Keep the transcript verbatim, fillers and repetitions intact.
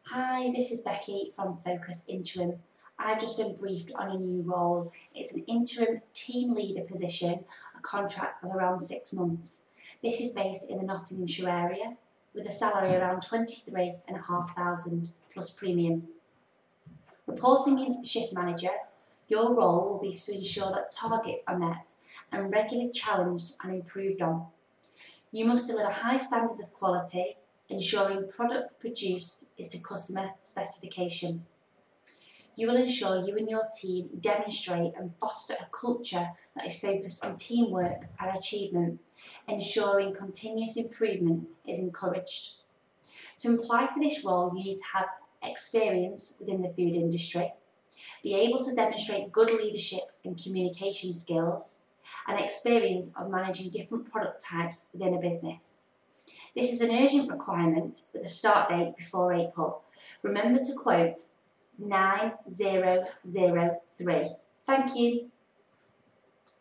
Hi, this is Becky from Focus Interim. I've just been briefed on a new role. It's an interim team leader position, a contract of around six months. This is based in the Nottinghamshire area with a salary around twenty-three and a half thousand plus premium. Reporting into the shift manager, your role will be to ensure that targets are met and regularly challenged and improved on. You must deliver high standards of quality, ensuring product produced is to customer specification. You will ensure you and your team demonstrate and foster a culture that is focused on teamwork and achievement, ensuring continuous improvement is encouraged. To apply for this role, you need to have experience within the food industry, be able to demonstrate good leadership and communication skills, and experience of managing different product types within a business. This is an urgent requirement with a start date before April. Remember to quote nine zero zero three. Thank you.